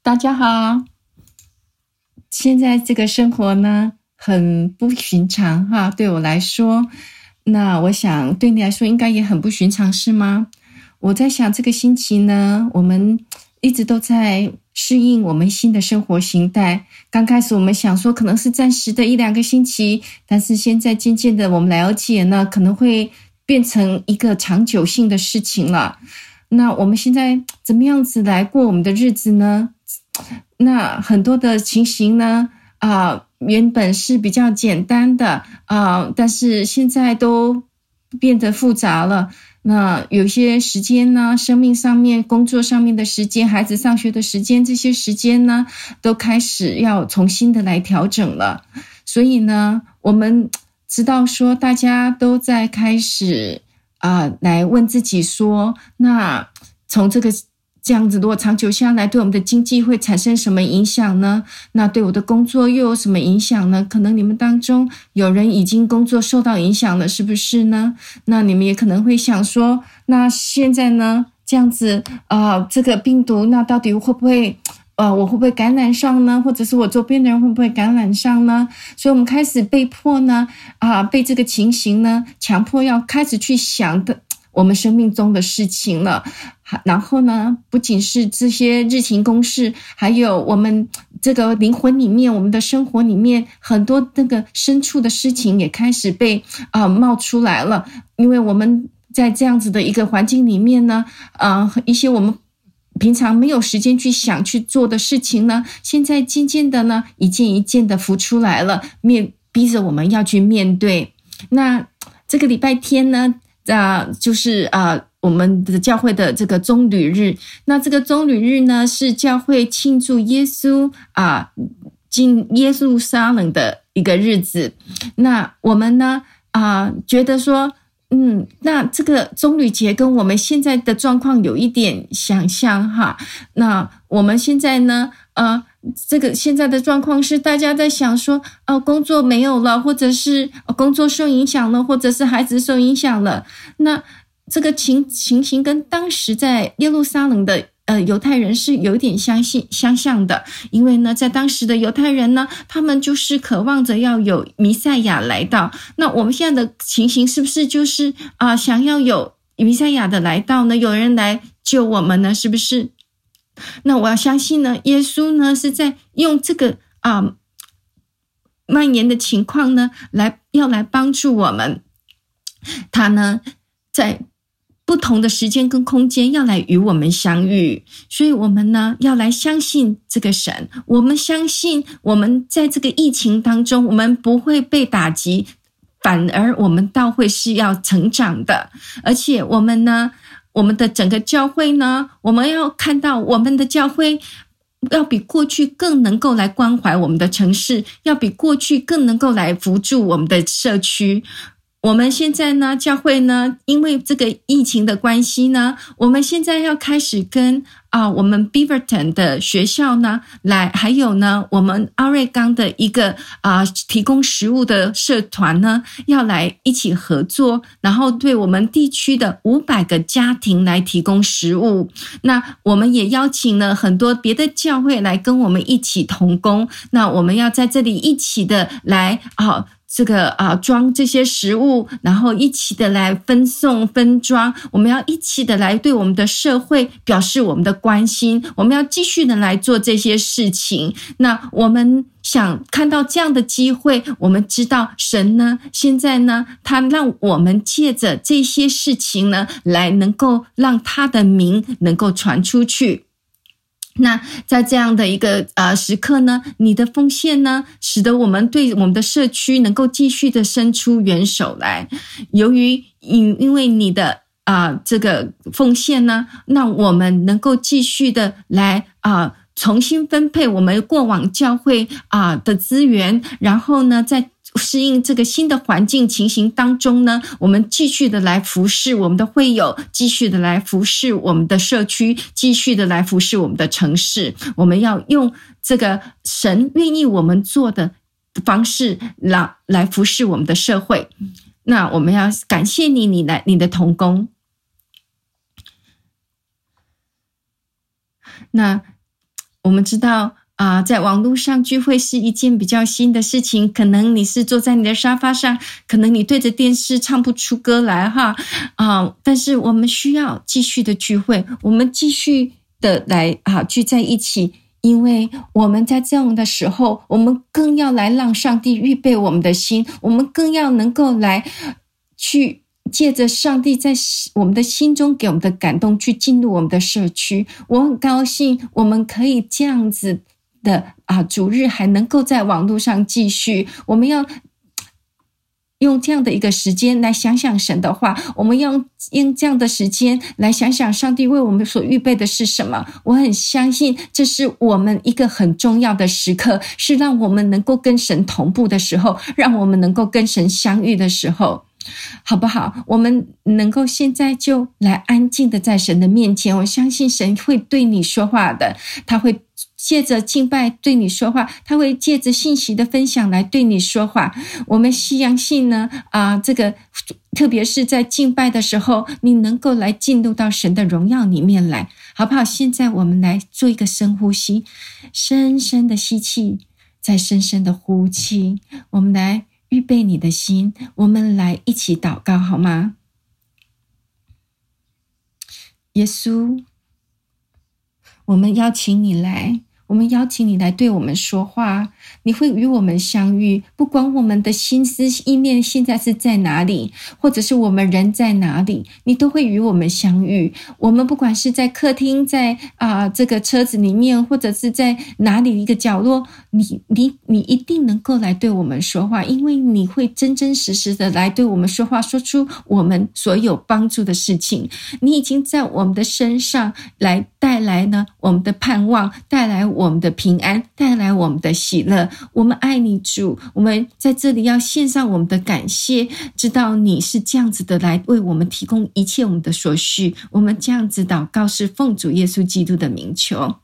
大家好，现在这个生活呢，很不寻常哈，对我来说，那我想对你来说应该也很不寻常，是吗？我在想这个星期呢，我们一直都在适应我们新的生活形态。刚开始我们想说可能是暂时的1-2个星期，但是现在渐渐的我们了解呢，可能会变成一个长久性的事情了。那我们现在怎么样子来过我们的日子呢？那很多的情形呢，原本是比较简单的但是现在都变得复杂了。那有些时间呢，生命上面、工作上面的时间、孩子上学的时间，这些时间呢，都开始要重新的来调整了。所以呢，我们知道说大家都在开始来问自己说，那从这样子如果长久下来对我们的经济会产生什么影响呢？那对我的工作又有什么影响呢？可能你们当中有人已经工作受到影响了，是不是呢？那你们也可能会想说，那现在呢这样子这个病毒那到底会不会我会不会感染上呢？或者是我周边的人会不会感染上呢？所以我们开始被迫呢被这个情形呢强迫要开始去想的我们生命中的事情了。然后呢，不仅是这些日勤公事，还有我们这个灵魂里面，我们的生活里面很多那个深处的事情也开始被冒出来了。因为我们在这样子的一个环境里面呢一些我们平常没有时间去想去做的事情呢，现在渐渐的呢一件一件的浮出来了，逼着我们要去面对。那这个礼拜天呢就是我们的教会的这个棕榈日。那这个棕榈日呢，是教会庆祝耶稣进耶路撒冷的一个日子。那我们呢觉得说那这个棕榈节跟我们现在的状况有一点想象哈。那我们现在呢这个现在的状况是大家在想说工作没有了，或者是工作受影响了，或者是孩子受影响了。那这个情形跟当时在耶路撒冷的犹太人是有点相像的。因为呢在当时的犹太人呢，他们就是渴望着要有弥赛亚来到。那我们现在的情形是不是就是想要有弥赛亚的来到呢？有人来救我们呢，是不是？那我要相信呢，耶稣呢是在用这个蔓延的情况呢要来帮助我们。他呢在不同的时间跟空间要来与我们相遇。所以我们呢要来相信这个神，我们相信我们在这个疫情当中我们不会被打击，反而我们倒会是要成长的。而且我们呢，我们的整个教会呢，我们要看到我们的教会要比过去更能够来关怀我们的城市，要比过去更能够来扶助我们的社区。我们现在呢，教会呢，因为这个疫情的关系呢，我们现在要开始跟我们 Beaverton 的学校呢还有呢我们阿瑞冈的一个提供食物的社团呢，要来一起合作，然后对我们地区的500个家庭来提供食物。那我们也邀请了很多别的教会来跟我们一起同工。那我们要在这里一起的来这个装这些食物，然后一起的来分送分装。我们要一起的来对我们的社会表示我们的关心，我们要继续的来做这些事情。那我们想看到这样的机会，我们知道神呢现在呢他让我们借着这些事情呢来能够让他的名能够传出去。那在这样的一个时刻呢，你的奉献呢，使得我们对我们的社区能够继续的伸出援手来。由于因为你的这个奉献呢，让我们能够继续的来重新分配我们过往教会的资源，然后呢在适应这个新的环境情形当中呢，我们继续的来服侍我们的会友，继续的来服侍我们的社区，继续的来服侍我们的城市。我们要用这个神愿意我们做的方式来服侍我们的社会。那我们要感谢你的同工。那我们知道在网络上聚会是一件比较新的事情，可能你是坐在你的沙发上，可能你对着电视唱不出歌来但是我们需要继续的聚会，我们继续的来聚在一起，因为我们在这样的时候，我们更要来让上帝预备我们的心，我们更要能够来去借着上帝在我们的心中给我们的感动去进入我们的社区。我很高兴我们可以这样子的主日还能够在网络上继续，我们要用这样的一个时间来想想神的话，我们要用这样的时间来想想上帝为我们所预备的是什么。我很相信这是我们一个很重要的时刻，是让我们能够跟神同步的时候，让我们能够跟神相遇的时候，好不好？我们能够现在就来安静的在神的面前，我相信神会对你说话的，他会借着敬拜对你说话，他会借着信息的分享来对你说话。我们相信呢这个特别是在敬拜的时候，你能够来进入到神的荣耀里面来，好不好？现在我们来做一个深呼吸，深深的吸气，再深深的呼气，我们来预备你的心，我们来一起祷告好吗？耶稣，我们邀请你来，我们邀请你来对我们说话，你会与我们相遇，不管我们的心思意念现在是在哪里，或者是我们人在哪里，你都会与我们相遇。我们不管是在客厅，在这个车子里面，或者是在哪里一个角落，你一定能够来对我们说话，因为你会真真实实的来对我们说话，说出我们所有帮助的事情。你已经在我们的身上来带来呢我们的盼望，带来我们的平安，带来我们的喜乐。我们爱你主，我们在这里要献上我们的感谢，知道你是这样子的来为我们提供一切我们的所需。我们这样子祷告是奉主耶稣基督的名求。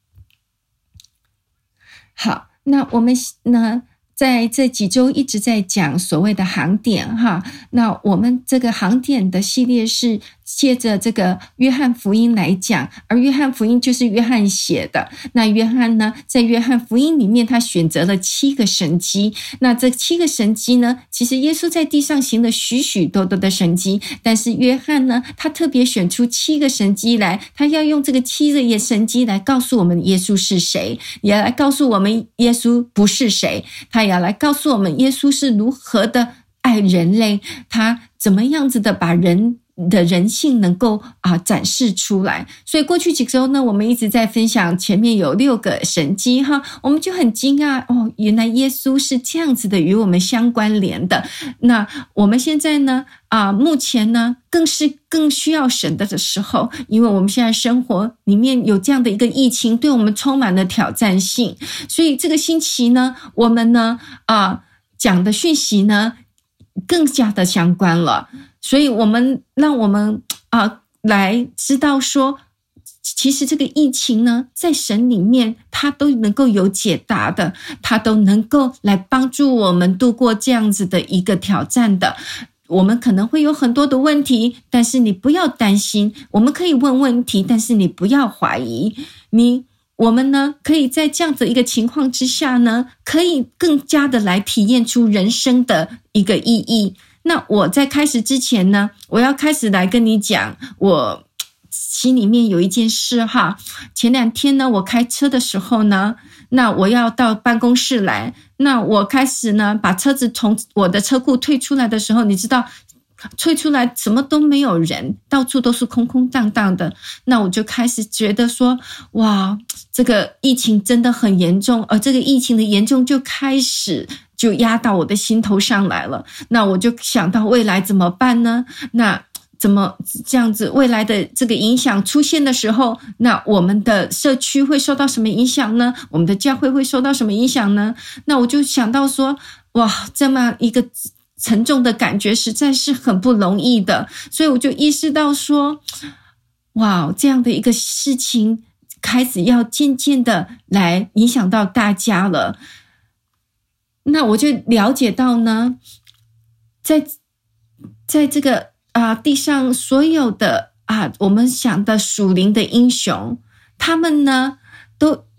好，那我们呢在这几周一直在讲所谓的航点那我们这个航点的系列是借着这个约翰福音来讲，而约翰福音就是约翰写的。那约翰呢，在约翰福音里面他选择了7个神迹，那这7个神迹呢，其实耶稣在地上行了许许多多的神迹，但是约翰呢，他特别选出7个神迹来，他要用这个7个神迹来告诉我们耶稣是谁，也来告诉我们耶稣不是谁，他也要来告诉我们耶稣是如何的爱人类，他怎么样子的把人的人性能够展示出来。所以过去几周呢，我们一直在分享前面有6个神迹我们就很惊讶原来耶稣是这样子的与我们相关联的。那我们现在呢目前呢更需要神的时候，因为我们现在生活里面有这样的一个疫情，对我们充满了挑战性，所以这个星期呢，我们呢讲的讯息呢更加的相关了。所以让我们来知道说，其实这个疫情呢，在神里面它都能够有解答的，它都能够来帮助我们度过这样子的一个挑战的。我们可能会有很多的问题，但是你不要担心，我们可以问问题，但是你不要怀疑。我们呢，可以在这样的一个情况之下呢，可以更加的来体验出人生的一个意义。那我在开始之前呢，我要开始来跟你讲，我心里面有一件事前2天呢，我开车的时候呢，那我要到办公室来，那我开始呢把车子从我的车库退出来的时候，你知道退出来什么都没有人，到处都是空空荡荡的。那我就开始觉得说，哇，这个疫情真的很严重，而这个疫情的严重就开始就压到我的心头上来了。那我就想到未来怎么办呢？那怎么这样子未来的这个影响出现的时候，那我们的社区会受到什么影响呢？我们的教会会受到什么影响呢？那我就想到说，哇，这么一个沉重的感觉实在是很不容易的。所以我就意识到说，哇，这样的一个事情开始要渐渐的来影响到大家了。那我就了解到呢，在这个地上所有的我们想的属灵的英雄，他们呢都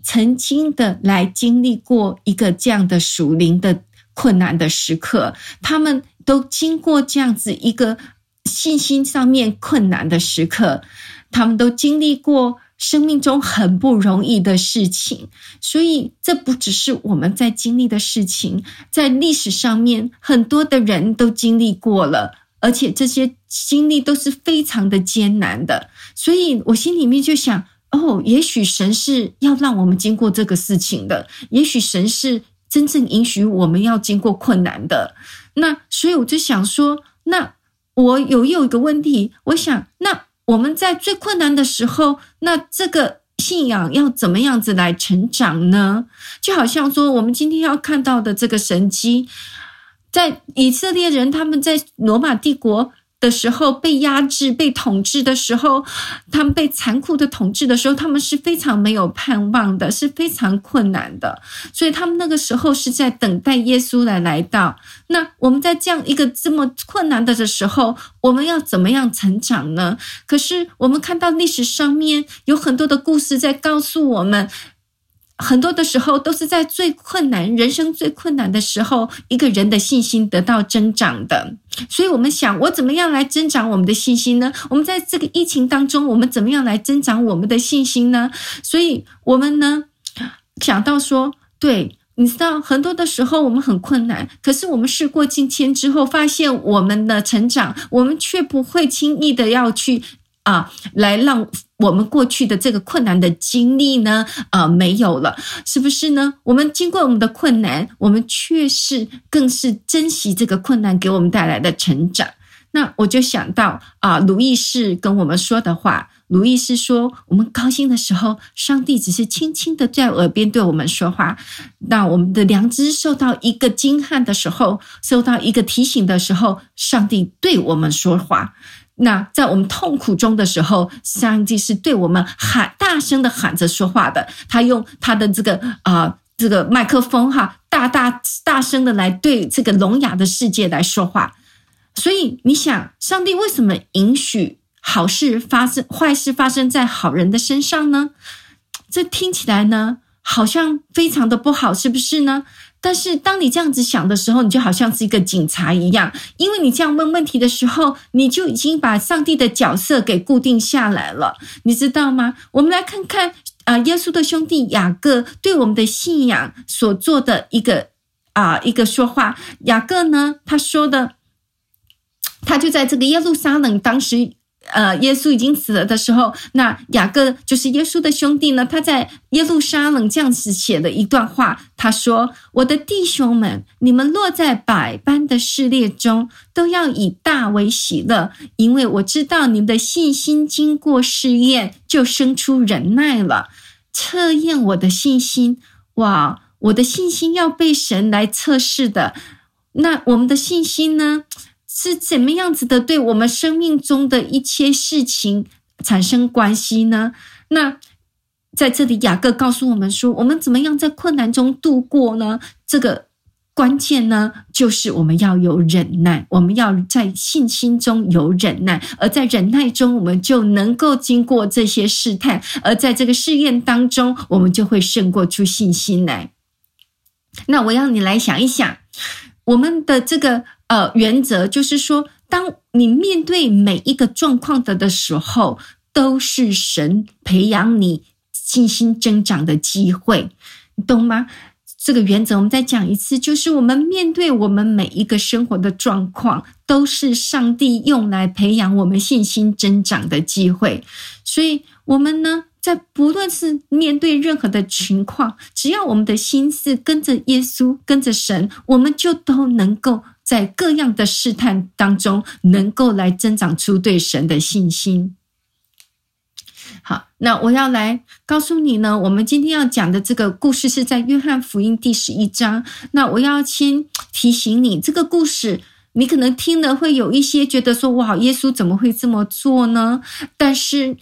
曾经的来经历过一个这样的属灵的困难的时刻，他们都经过这样子一个信心上面困难的时刻，他们都经历过生命中很不容易的事情，所以这不只是我们在经历的事情，在历史上面很多的人都经历过了，而且这些经历都是非常的艰难的。所以我心里面就想，也许神是要让我们经过这个事情的，也许神是真正允许我们要经过困难的。那所以我就想说，那我有一个问题，我想，那我们在最困难的时候，那这个信仰要怎么样子来成长呢？就好像说我们今天要看到的这个神迹，在以色列人他们在罗马帝国的时候被压制、被统治的时候，他们被残酷的统治的时候，他们是非常没有盼望的，是非常困难的，所以他们那个时候是在等待耶稣来到。那我们在这样一个这么困难的时候，我们要怎么样成长呢？可是我们看到历史上面有很多的故事在告诉我们，很多的时候都是在最困难、人生最困难的时候，一个人的信心得到增长的。所以我们想，我怎么样来增长我们的信心呢？我们在这个疫情当中，我们怎么样来增长我们的信心呢？所以我们呢，想到说，对，你知道很多的时候我们很困难，可是我们事过境迁之后，发现我们的成长，我们却不会轻易的要去来让我们过去的这个困难的经历呢没有了，是不是呢？我们经过我们的困难，我们却是更是珍惜这个困难给我们带来的成长。那我就想到鲁易士跟我们说的话，鲁易士说，我们高兴的时候，上帝只是轻轻的在耳边对我们说话，那我们的良知受到一个惊撼的时候，受到一个提醒的时候，上帝对我们说话。那在我们痛苦中的时候，上帝是对我们大声的喊着说话的，他用他的这个麦克风大声的来对这个聋哑的世界来说话。所以你想，上帝为什么允许好事发生、坏事发生在好人的身上呢？这听起来呢，好像非常的不好，是不是呢？但是当你这样子想的时候，你就好像是一个警察一样，因为你这样问问题的时候，你就已经把上帝的角色给固定下来了，你知道吗？我们来看看耶稣的兄弟雅各对我们的信仰所做的一个说话。雅各呢，他说的，他就在这个耶路撒冷，当时耶稣已经死了的时候，那雅各就是耶稣的兄弟呢，他在耶路撒冷这样子写了一段话，他说，我的弟兄们，你们落在百般的试炼中，都要以大为喜乐，因为我知道你们的信心经过试验，就生出忍耐了。测验我的信心，哇，我的信心要被神来测试的。那我们的信心呢，是怎么样子的对我们生命中的一切事情产生关系呢？那在这里雅各告诉我们说，我们怎么样在困难中度过呢？这个关键呢，就是我们要有忍耐，我们要在信心中有忍耐，而在忍耐中我们就能够经过这些试探，而在这个试验当中我们就会胜过出信心来。那我要你来想一想，我们的这个原则就是说，当你面对每一个状况的时候，都是神培养你信心增长的机会，你懂吗？这个原则我们再讲一次，就是我们面对我们每一个生活的状况，都是上帝用来培养我们信心增长的机会。所以我们呢，在不论是面对任何的情况，只要我们的心思跟着耶稣，跟着神，我们就都能够在各样的试探当中，能够来增长出对神的信心。好，那我要来告诉你呢，我们今天要讲的这个故事是在约翰福音第11章。那我要先提醒你，这个故事你可能听了会有一些觉得说，哇，耶稣怎么会这么做呢？但是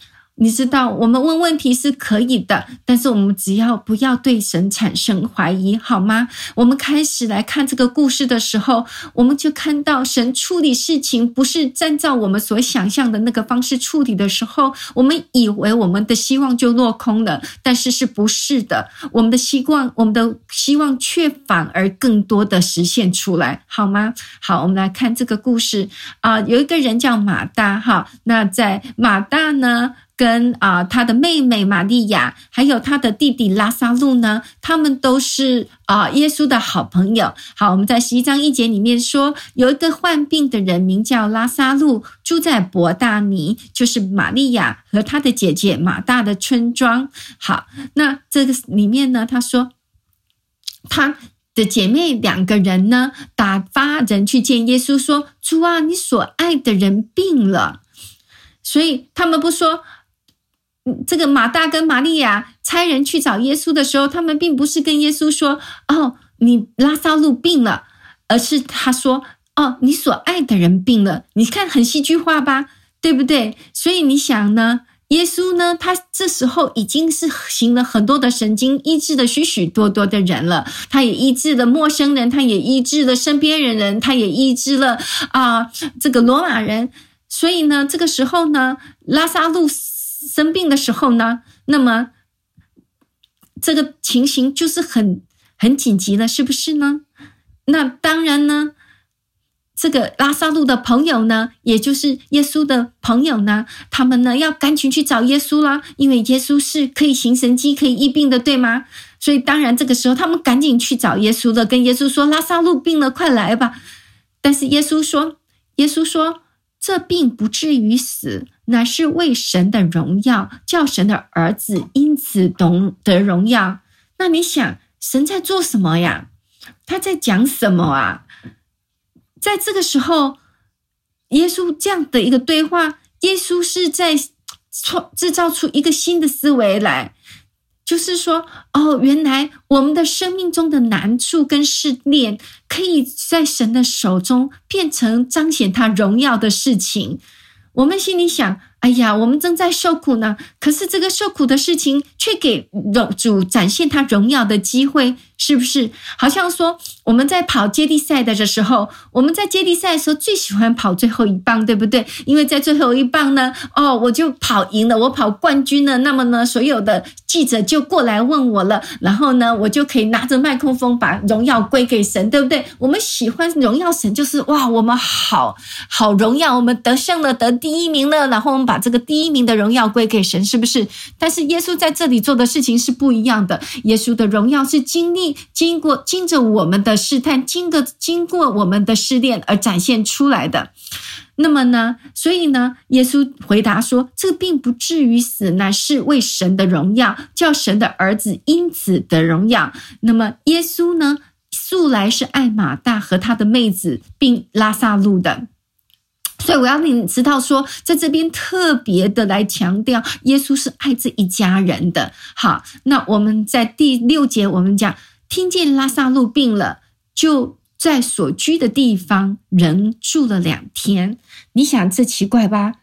你知道我们问问题是可以的，但是我们只要不要对神产生怀疑，好吗？我们开始来看这个故事的时候，我们就看到神处理事情不是按照我们所想象的那个方式处理的时候，我们以为我们的希望就落空了，但是不是的，我们的希望却反而更多的实现出来，好吗？好，我们来看这个故事有一个人叫马大哈，那在马大呢跟他的妹妹玛利亚还有他的弟弟拉撒路呢，他们都是耶稣的好朋友。好，我们在11章1节里面说，有一个患病的人名叫拉撒路，住在伯大尼，就是玛利亚和他的姐姐马大的村庄。好，那这个里面呢，他说他的姐妹2个人呢，打发人去见耶稣说，主啊，你所爱的人病了。所以他们不说这个马大跟玛利亚差人去找耶稣的时候，他们并不是跟耶稣说你拉撒路病了，而是他说你所爱的人病了。你看很戏剧化吧，对不对？所以你想呢，耶稣呢，他这时候已经是行了很多的神经，医治了许许多多的人了，他也医治了陌生人，他也医治了身边人，他也医治了这个罗马人。所以呢，这个时候呢，拉撒路生病的时候呢，那么这个情形就是很紧急了，是不是呢？那当然呢，这个拉撒路的朋友呢，也就是耶稣的朋友呢，他们呢要赶紧去找耶稣啦，因为耶稣是可以行神迹可以医病的，对吗？所以当然这个时候他们赶紧去找耶稣了，跟耶稣说，拉撒路病了，快来吧。但是耶稣说这并不至于死，乃是为神的荣耀，叫神的儿子因此得荣耀。那你想神在做什么呀？他在讲什么啊？在这个时候，耶稣这样的一个对话，耶稣是在制造出一个新的思维来，就是说原来我们的生命中的难处跟试炼可以在神的手中变成彰显他荣耀的事情。我们心里想，哎呀，我们正在受苦呢，可是这个受苦的事情却给主展现他荣耀的机会，是不是？好像说我们在跑接力赛的时候，我们在接力赛的时候最喜欢跑最后一棒，对不对？因为在最后一棒呢，我就跑赢了，我跑冠军了，那么呢，所有的记者就过来问我了，然后呢，我就可以拿着麦克风把荣耀归给神，对不对？我们喜欢荣耀神，就是哇，我们好荣耀，我们得胜了，得第1名了，然后我们把这个第1名的荣耀归给神，是不是？但是耶稣在这里做的事情是不一样的，耶稣的荣耀是经着我们的试探，经过我们的试炼而展现出来的。那么呢，所以呢，耶稣回答说，这并不至于死，乃是为神的荣耀，叫神的儿子因此得荣耀。那么耶稣呢，素来是爱马大和他的妹子并拉撒路的。所以我要让你知道说，在这边特别的来强调，耶稣是爱这一家人的。好，那我们在第6节我们讲，听见拉撒路病了，就在所居的地方仍住了2天。你想这奇怪吧？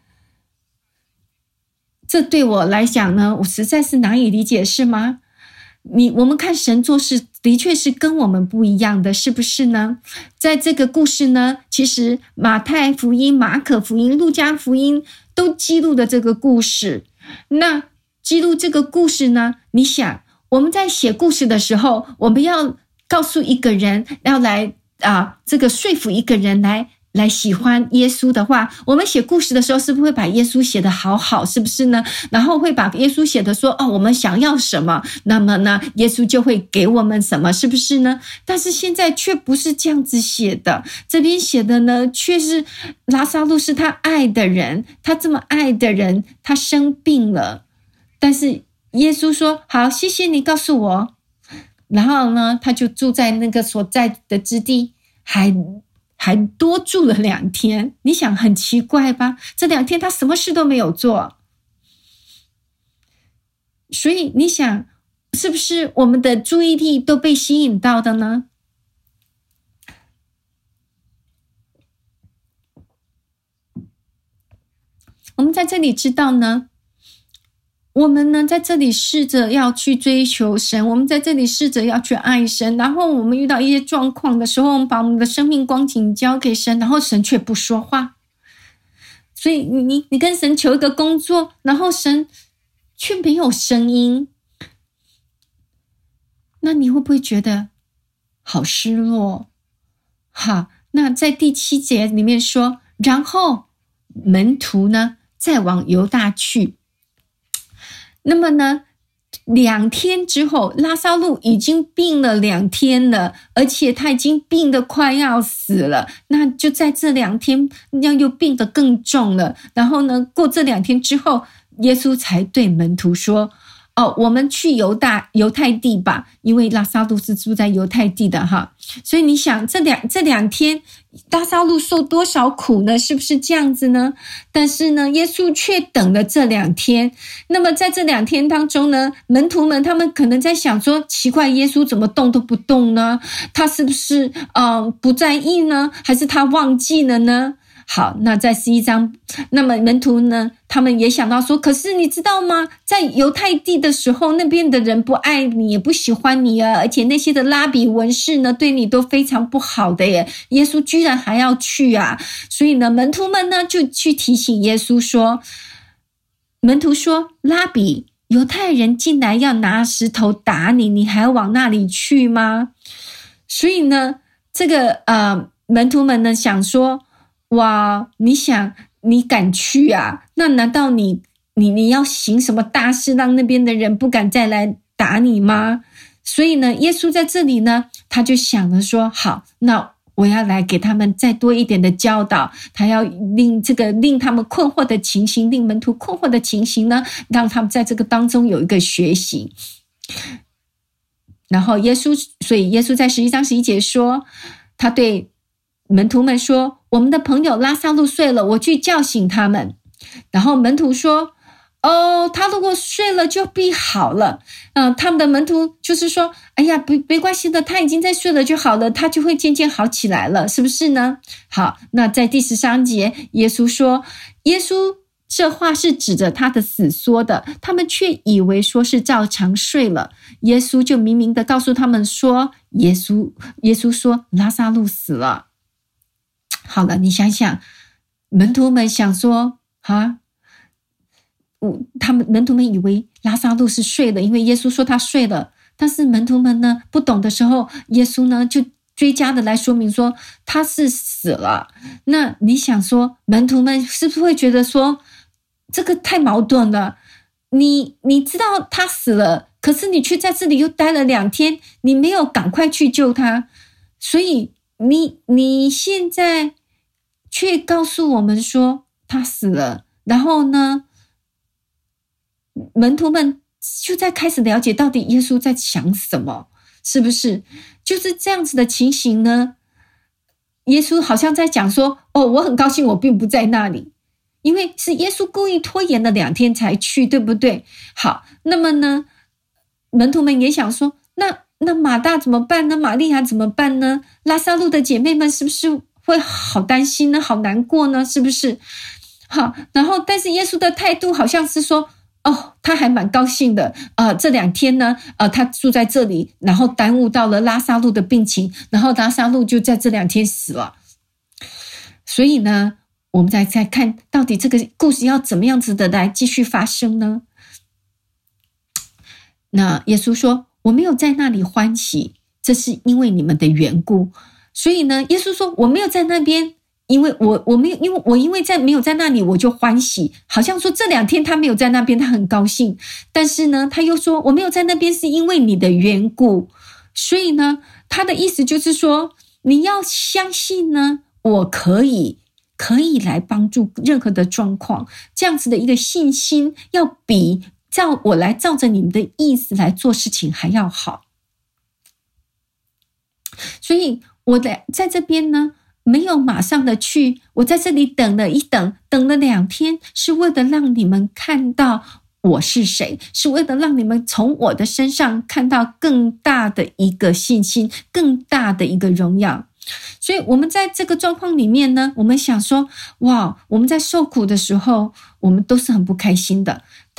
这对我来讲呢，我实在是难以理解，是吗？我们看神做事的确是跟我们不一样的，是不是呢？在这个故事呢，其实马太福音、马可福音、路加福音都记录了这个故事。那记录这个故事呢，你想我们在写故事的时候，我们要告诉一个人，要来这个说服一个人来喜欢耶稣的话，我们写故事的时候是不是会把耶稣写得好好，是不是呢？然后会把耶稣写得说我们想要什么，那么呢耶稣就会给我们什么，是不是呢？但是现在却不是这样子写的，这边写的呢却是拉撒路是他爱的人，他这么爱的人他生病了，但是耶稣说好，谢谢你告诉我，然后呢他就住在那个所在的之地，还多住了2天。你想很奇怪吧？这2天他什么事都没有做。所以你想是不是我们的注意力都被吸引到的呢？我们在这里知道呢， 我们呢，在这里试着要去追求神，我们在这里试着要去爱神，然后我们遇到一些状况的时候，我们把我们的生命光景交给神，然后神却不说话。所以你跟神求一个工作，然后神却没有声音，那你会不会觉得好失落？好，那在第7节里面说，然后门徒呢再往犹大去。那么呢2天之后，拉撒路已经病了2天了，而且他已经病得快要死了。那就在这2天，又病得更重了。然后呢，过这2天之后，耶稣才对门徒说：“我们去犹太地吧，因为拉撒路是住在犹太地的哈。所以你想，这两天拉撒路受多少苦呢？是不是这样子呢？但是呢，耶稣却等了这2天。那么在这2天当中呢，门徒们他们可能在想说，奇怪，耶稣怎么动都不动呢？他是不是不在意呢？还是他忘记了呢？好，那在11章，那么门徒呢，他们也想到说，可是你知道吗？在犹太地的时候，那边的人不爱你，也不喜欢你啊，而且那些的拉比文士呢，对你都非常不好的耶。耶稣居然还要去啊！所以呢，门徒们呢就去提醒耶稣说，门徒说，拉比，犹太人进来要拿石头打你，你还往那里去吗？所以呢，这个门徒们呢想说，哇，你敢去啊？那难道你要行什么大事，让那边的人不敢再来打你吗？所以呢，耶稣在这里呢，他就想了说，好，那我要来给他们再多一点的教导，他要令他们困惑的情形，令门徒困惑的情形呢，让他们在这个当中有一个学习。然后所以耶稣在11章11节说，他对门徒们说，我们的朋友拉撒路睡了，我去叫醒他们。然后门徒说，他如果睡了就必好了。他们的门徒就是说，哎呀，没关系的，他已经在睡了就好了，他就会渐渐好起来了，是不是呢？好，那在第13节，耶稣说，耶稣这话是指着他的死说的，他们却以为说是照常睡了。耶稣就明明的告诉他们说，耶稣说拉撒路死了。好了，你想想，门徒们想说门徒们以为拉撒路是睡了，因为耶稣说他睡了。但是门徒们呢不懂的时候，耶稣呢就追加的来说明说他是死了。那你想说，门徒们是不是会觉得说，这个太矛盾了？你知道他死了，可是你却在这里又待了2天，你没有赶快去救他，所以你现在却告诉我们说他死了。然后呢，门徒们就在开始了解到底耶稣在想什么，是不是？就是这样子的情形呢，耶稣好像在讲说，我很高兴我并不在那里，因为是耶稣故意拖延了2天才去，对不对？好，那么呢，门徒们也想说，那马大怎么办呢？玛利亚怎么办呢？拉撒路的姐妹们是不是会好担心呢？好难过呢？是不是？好，然后但是耶稣的态度好像是说，他还蛮高兴的，这2天呢，他住在这里，然后耽误到了拉撒路的病情，然后拉撒路就在这2天死了。所以呢，我们再看到底这个故事要怎么样子的来继续发生呢？那耶稣说，我没有在那里欢喜，这是因为你们的缘故。所以呢，耶稣说，我没有在那边，因为我没有，因为没有在那里我就欢喜，好像说这2天他没有在那边他很高兴，但是呢他又说我没有在那边是因为你的缘故。所以呢他的意思就是说，你要相信呢，我可以来帮助任何的状况，这样子的一个信心要比我来照着你们的意思来做事情还要好。所以我在这边呢没有马上的去，我在这里等了2天，是为了让你们看到我是谁，是为了让你们从我的身上看到更大的一个信心，更大的一个荣耀。所以我们在这个状况里面呢，我们想说，哇，我们在受苦的时候，我们都是很不开心的。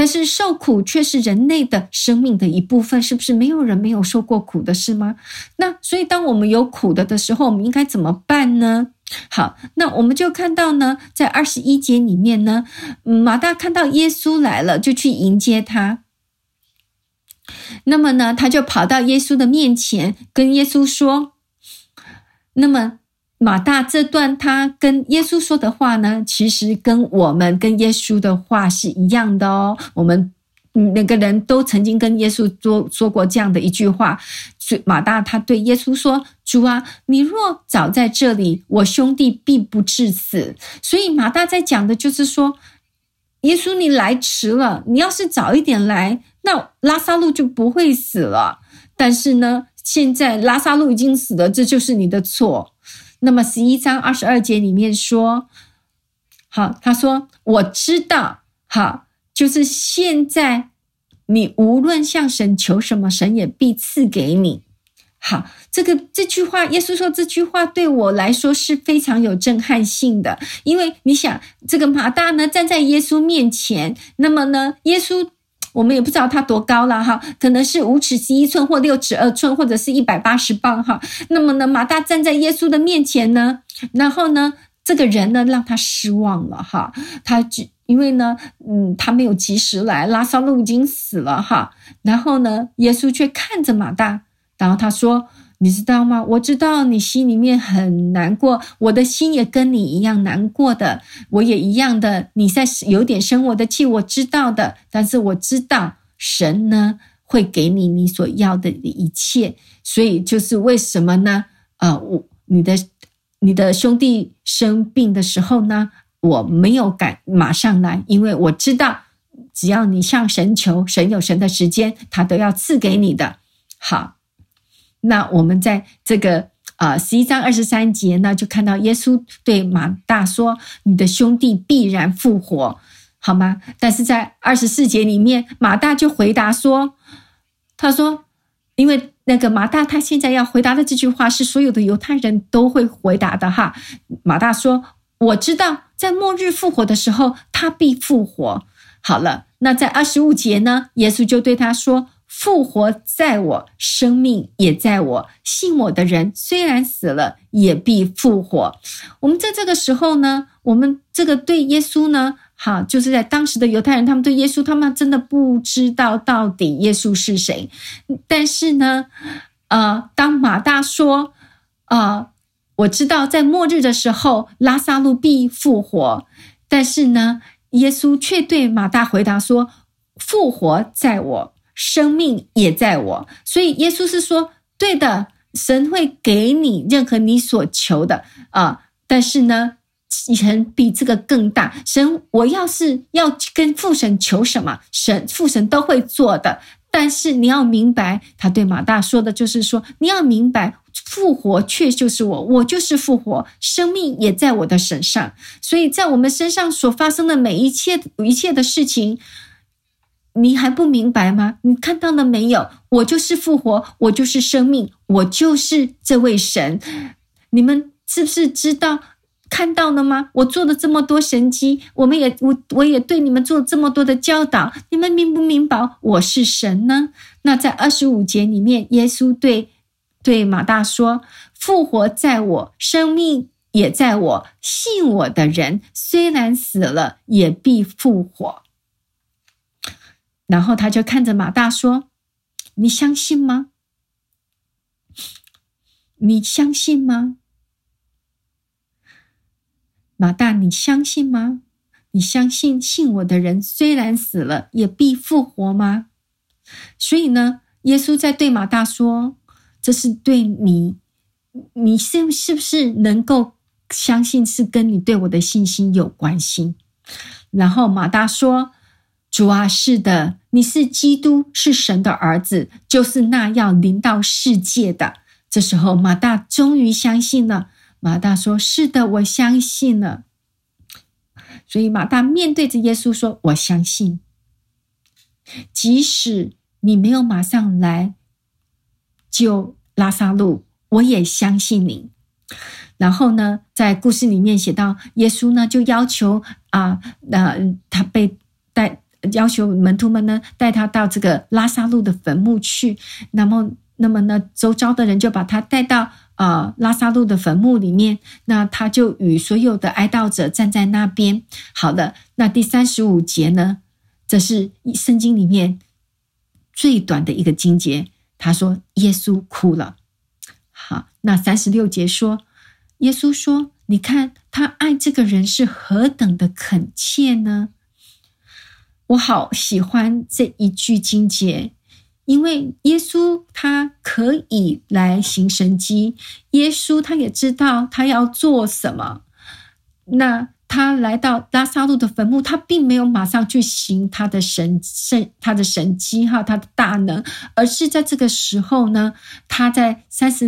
但是受苦却是人类的生命的一部分，是不是没有人没有受过苦的是吗？那所以当我们有苦的时候，我们应该怎么办呢？好，那我们就看到呢，在21节里面呢，马大看到耶稣来了，就去迎接他。那么呢，他就跑到耶稣的面前，跟耶稣说，那么马大这段他跟耶稣说的话呢，其实跟我们跟耶稣的话是一样的哦。我们每个人都曾经跟耶稣说过这样的一句话。马大他对耶稣说，主啊，你若早在这里，我兄弟必不致死。所以马大在讲的就是说，耶稣你来迟了，你要是早一点来，那拉撒路就不会死了。但是呢，现在拉撒路已经死了，这就是你的错。那么11章22节里面说，好，他说我知道，好，就是现在你无论向神求什么，神也必赐给你。好，这句话，耶稣说这句话对我来说是非常有震撼性的，因为你想，这个马大呢站在耶稣面前，那么呢，耶稣我们也不知道他多高了哈，可能是5尺11寸或6尺2寸，或者是180磅哈。那么呢，马大站在耶稣的面前呢，然后呢，这个人呢让他失望了哈，因为呢，他没有及时来，拉撒路已经死了哈。然后呢，耶稣却看着马大，然后他说，你知道吗？我知道你心里面很难过，我的心也跟你一样难过的，我也一样的，你在有点生我的气，我知道的，但是我知道神呢会给你所要的一切。所以就是为什么呢？你的兄弟生病的时候呢，我没有敢马上来，因为我知道只要你向神求，神有神的时间，他都要赐给你的。好，那我们在这个11章23节呢，就看到耶稣对马大说，你的兄弟必然复活，好吗？但是在24节里面，马大就回答说，他说，因为那个马大他现在要回答的这句话是所有的犹太人都会回答的哈。马大说，我知道在末日复活的时候，他必复活。好了，那在25节呢，耶稣就对他说，复活在我，生命也在我，信我的人虽然死了，也必复活。我们在这个时候呢，我们这个对耶稣呢，好，就是在当时的犹太人，他们对耶稣，他们真的不知道到底耶稣是谁。但是呢，当马大说，我知道在末日的时候，拉撒路必复活，但是呢，耶稣却对马大回答说，复活在我，生命也在我。所以耶稣是说，对的，神会给你任何你所求的但是呢，神比这个更大。神，我要是要跟父神求什么，父神都会做的。但是你要明白，他对马大说的就是说，你要明白，复活却就是我就是复活，生命也在我的身上。所以在我们身上所发生的每一切的事情，你还不明白吗？你看到了没有？我就是复活，我就是生命，我就是这位神。你们是不是知道看到了吗？我做了这么多神迹，我也对你们做了这么多的教导，你们明不明白我是神呢？那在25节里面，耶稣对马大说，复活在我，生命也在我，信我的人虽然死了，也必复活。然后他就看着马大说，你相信吗？你相信吗？马大，你相信吗？你相信信我的人虽然死了，也必复活吗？所以呢，耶稣在对马大说，这是对你是不是能够相信，是跟你对我的信心有关系。然后马大说，主啊，是的，你是基督，是神的儿子，就是那要临到世界的。这时候马大终于相信了。马大说，是的，我相信了。所以马大面对着耶稣说，我相信，即使你没有马上来救拉撒路，我也相信你。然后呢，在故事里面写到，耶稣呢就要求他被要求门徒们呢带他到这个拉撒路的坟墓去，那么呢，周遭的人就把他带到拉撒路的坟墓里面，那他就与所有的哀悼者站在那边。好的，那第35节呢，这是圣经里面最短的一个经节，他说耶稣哭了。好，那36节说，耶稣说，你看他爱这个人是何等的恳切呢？我好喜欢这一句经节，因为耶稣他可以来行神迹，耶稣他也知道他要做什么。那他来到拉撒路的坟墓，他并没有马上去行他的神迹他的大能，而是在这个时候呢，他在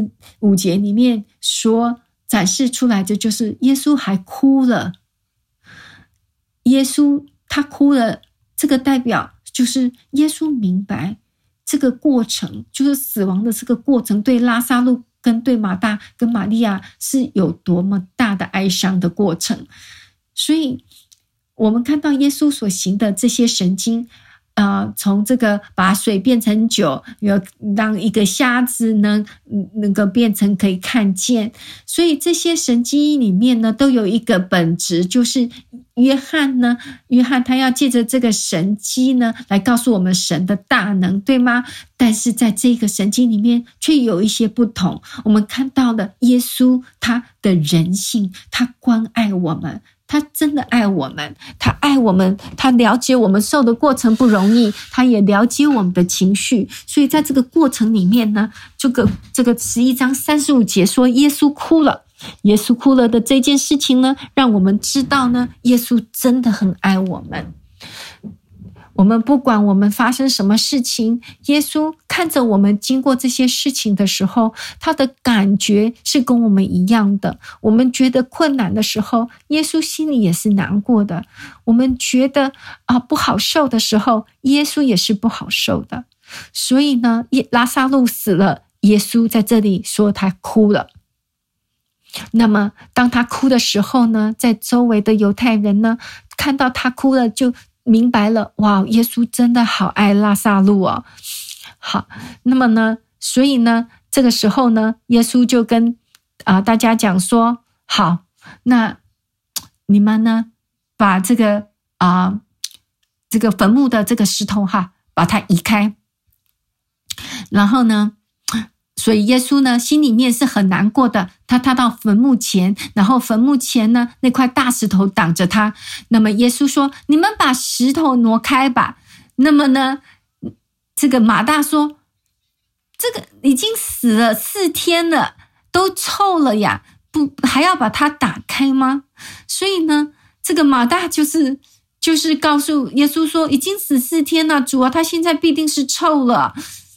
35节里面说展示出来的就是耶稣还哭了。耶稣他哭了，这个代表就是耶稣明白这个过程，就是死亡的这个过程，对拉撒路跟对马大跟玛利亚是有多么大的哀伤的过程。所以我们看到耶稣所行的这些神经，从这个把水变成酒，让一个瞎子呢能够变成可以看见，所以这些神迹里面呢都有一个本质，就是约翰他要借着这个神迹呢来告诉我们神的大能，对吗？但是在这个神迹里面却有一些不同，我们看到了耶稣他的人性，他关爱我们，他真的爱我们，他爱我们，他了解我们受的过程不容易，他也了解我们的情绪。所以在这个过程里面呢，这个11章35节说耶稣哭了，耶稣哭了的这件事情呢，让我们知道呢，耶稣真的很爱我们。我们不管我们发生什么事情，耶稣看着我们经过这些事情的时候，他的感觉是跟我们一样的。我们觉得困难的时候，耶稣心里也是难过的。我们觉得不好受的时候，耶稣也是不好受的。所以呢，拉撒路死了，耶稣在这里说他哭了。那么当他哭的时候呢，在周围的犹太人呢看到他哭了，就明白了，哇，耶稣真的好爱拉撒路哦。好，那么呢，所以呢，这个时候呢，耶稣就跟大家讲说，好，那你们呢，把这个坟墓的这个石头把它移开。然后呢，所以耶稣呢心里面是很难过的，他到坟墓前，然后坟墓前呢那块大石头挡着他。那么耶稣说，你们把石头挪开吧。那么呢，这个马大说，这个已经死了4天了，都臭了呀，不还要把它打开吗？所以呢，这个马大就是告诉耶稣说，已经死4天了，主啊，他现在必定是臭了。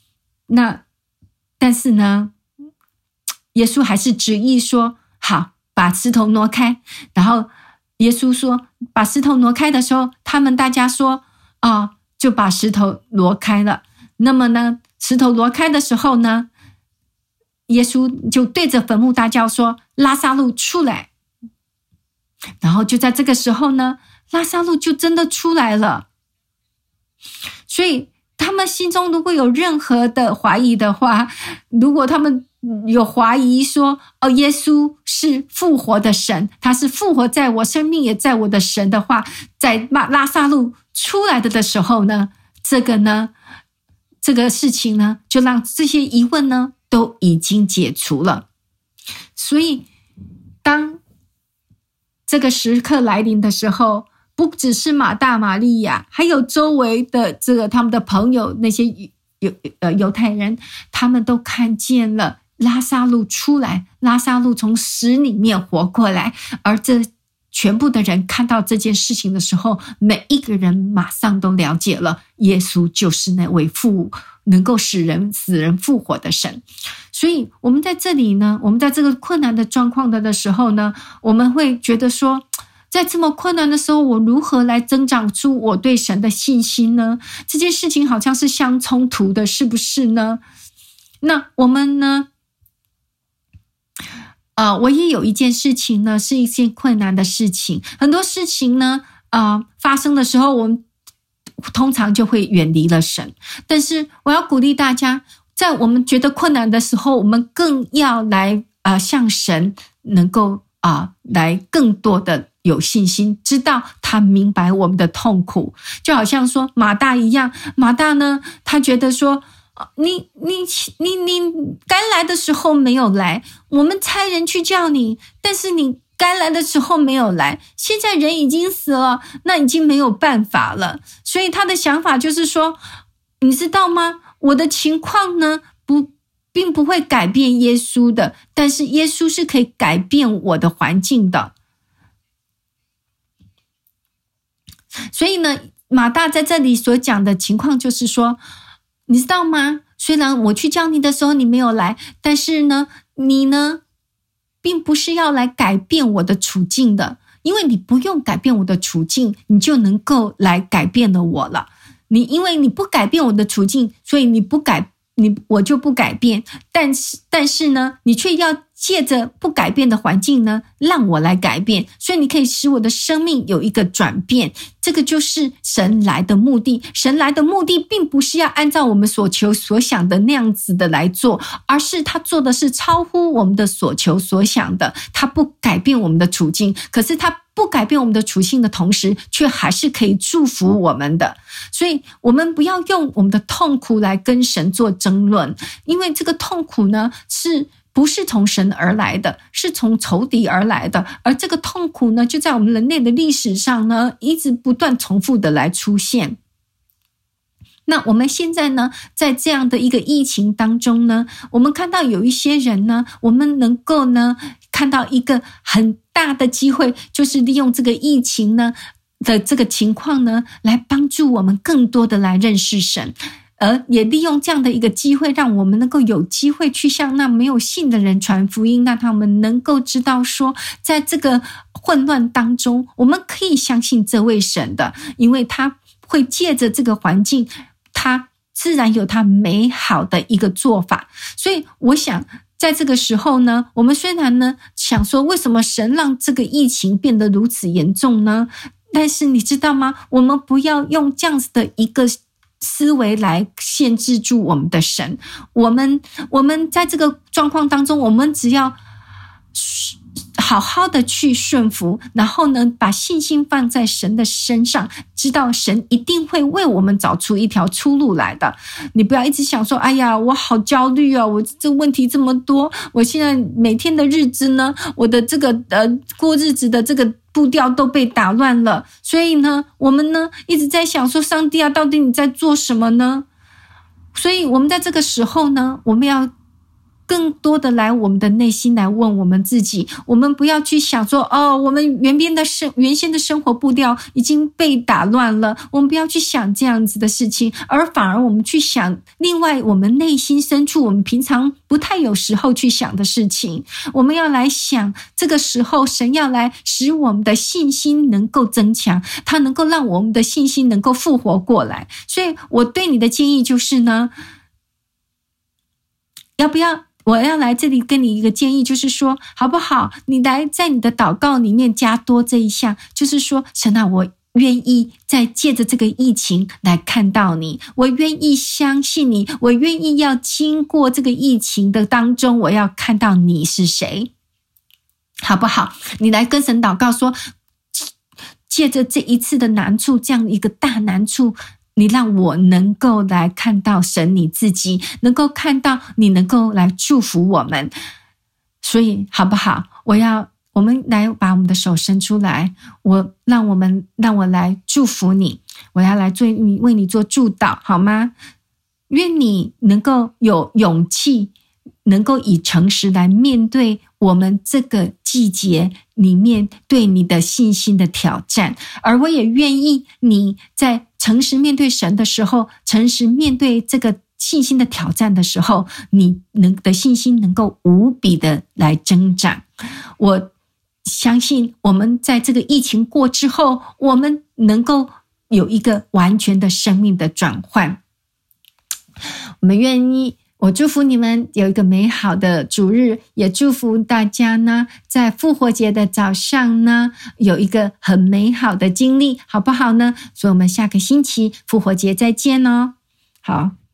但是呢，耶稣还是执意说，好，把石头挪开。然后耶稣说把石头挪开的时候，大家说就把石头挪开了。那么呢，石头挪开的时候呢，耶稣就对着坟墓大叫说，拉撒路出来。然后就在这个时候呢，拉撒路就真的出来了。所以他们心中如果有任何的怀疑的话，如果他们有怀疑说，耶稣是复活的神，他是复活在我生命也在我的神的话，在拉撒路出来的时候呢，这个事情呢，就让这些疑问呢都已经解除了。所以当这个时刻来临的时候，不只是马大玛利亚，还有周围的他们的朋友，那些犹太人，他们都看见了拉撒路出来，拉撒路从死里面活过来。而这全部的人看到这件事情的时候，每一个人马上都了解了，耶稣就是那位能够使死人复活的神。所以我们在这里呢，我们在这个困难的状况的时候呢，我们会觉得说，在这么困难的时候，我如何来增长出我对神的信心呢？这件事情好像是相冲突的，是不是呢？那我们呢？我也有一件事情呢，是一件困难的事情。很多事情呢，发生的时候， 通常就会远离了神。但是我要鼓励大家，在我们觉得困难的时候，我们更要来向神能够来更多的有信心，知道他明白我们的痛苦。就好像说马大一样，马大呢，他觉得说你该来的时候没有来，我们差人去叫你，但是你该来的时候没有来，现在人已经死了，那已经没有办法了。所以他的想法就是说，你知道吗？我的情况呢，并不会改变耶稣的，但是耶稣是可以改变我的环境的。所以呢，马大在这里所讲的情况就是说，你知道吗？虽然我去叫你的时候你没有来，但是呢，你呢，并不是要来改变我的处境的，因为你不用改变我的处境，你就能够来改变了我了。因为你不改变我的处境，所以我就不改变，但是呢，你却要借着不改变的环境呢，让我来改变，所以你可以使我的生命有一个转变。这个就是神来的目的。神来的目的并不是要按照我们所求所想的那样子的来做，而是他做的是超乎我们的所求所想的。他不改变我们的处境，可是他不改变我们的处境的同时，却还是可以祝福我们的。所以我们不要用我们的痛苦来跟神做争论，因为这个痛苦呢，不是从神而来的，是从仇敌而来的。而这个痛苦呢，就在我们人类的历史上呢，一直不断重复的来出现。那我们现在呢，在这样的一个疫情当中呢，我们看到有一些人呢，我们能够呢，看到一个很大的机会，就是利用这个疫情呢的这个情况呢，来帮助我们更多的来认识神。而也利用这样的一个机会，让我们能够有机会去向那没有信的人传福音，让他们能够知道说，在这个混乱当中，我们可以相信这位神的，因为他会借着这个环境，他自然有他美好的一个做法。所以我想在这个时候呢，我们虽然呢想说，为什么神让这个疫情变得如此严重呢？但是你知道吗？我们不要用这样子的一个思维来限制住我们的神。我们在这个状况当中，我们只要好好的去顺服，然后呢，把信心放在神的身上，知道神一定会为我们找出一条出路来的。你不要一直想说，哎呀，我好焦虑啊，我这问题这么多，我现在每天的日子呢，我的这个过日子的这个步调都被打乱了。所以呢，我们呢一直在想说，上帝啊，到底你在做什么呢？所以我们在这个时候呢，我们要更多的来我们的内心来问我们自己，我们不要去想说，我们原先的生活步调已经被打乱了，我们不要去想这样子的事情，而反而我们去想另外我们内心深处我们平常不太有时候去想的事情。我们要来想，这个时候神要来使我们的信心能够增强，他能够让我们的信心能够复活过来。所以我对你的建议就是呢，我要来这里跟你一个建议，就是说，好不好？你来在你的祷告里面加多这一项，就是说，神啊，我愿意再借着这个疫情来看到你，我愿意相信你，我愿意要经过这个疫情的当中，我要看到你是谁，好不好？你来跟神祷告说，借着这一次的难处，这样一个大难处，你让我能够来看到神你自己，能够看到你能够来祝福我们。所以好不好？我们来把我们的手伸出来，让我来祝福你，我要来为你做祝祷，好吗？愿你能够有勇气，能够以诚实来面对我们这个季节里面对你的信心的挑战。而我也愿意你在诚实面对神的时候，诚实面对这个信心的挑战的时候，你的信心能够无比的来增长。我相信我们在这个疫情过之后，我们能够有一个完全的生命的转换。我我祝福你们有一个美好的主日，也祝福大家呢，在复活节的早上呢，有一个很美好的经历，好不好呢？所以我们下个星期复活节再见哦。好。